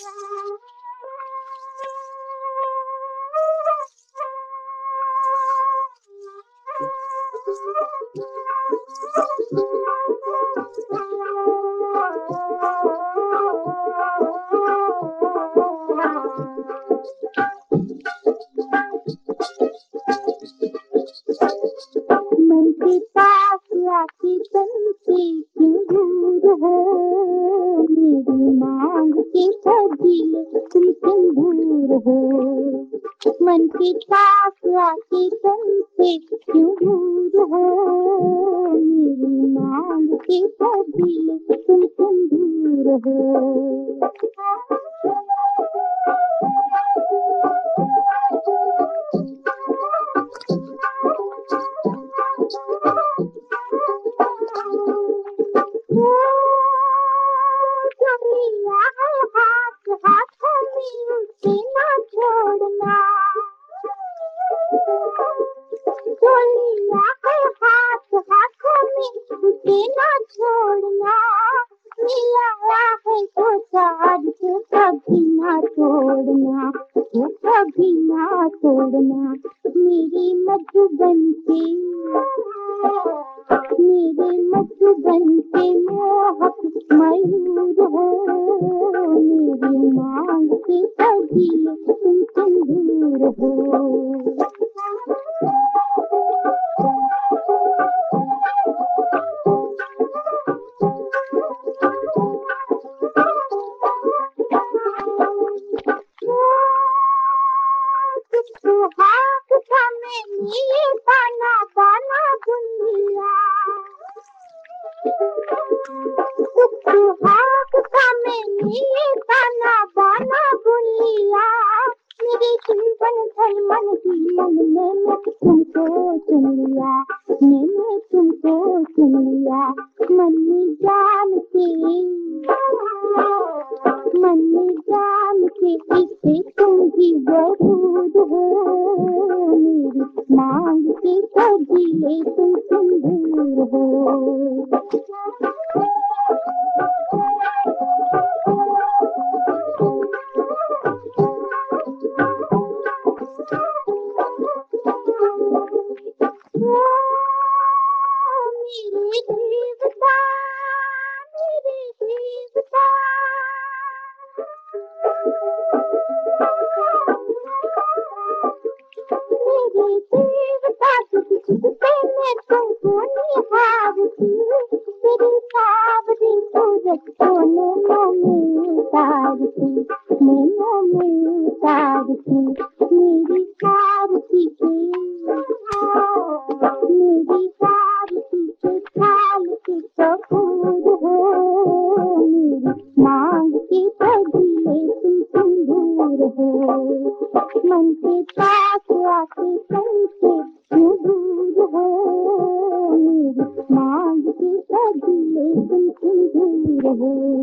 मन के पास आके बनते क्यों दूर हो, मेरी मांग के फजीले तुम क्यों दूर हो। मन के पास आके बनते क्यों दूर हो, मेरी मांग के फजीले तुम क्यों दूर हो। छोड़ना मिला है तो साथ कभी ना छोड़ना, कभी ना छोड़ना। मेरी मधुबन के मोहक मयूर हो, मेरी मांग के फजीले तुम सिंदूर हो। सुहाग समय ये पाना पाना बुंदिया, सुहाग समय ये पाना पाना बुंदिया। मेरे जीवन धन मन जीवन मैंने तुमको चुन लिया, मैंने तुमको चुन लिया। मन में जान के इसे तुम भी वजूद हो, मेरी मांग के फजीले तुम सिंदूर हो। मेरी देवता तुझसे मैं तुमको निहारती, तेरी सावरी सूरज को नैनों में उतारती, नैनों में उतारती। मेरी सारथी के ख्याल के कपूर हो, मेरी मांग के फजीले तुम सिंदूर हो। मन के पास आके बनते क्यों दूर हो, मेरी मांग के फजीले तुम सिंदूर हो।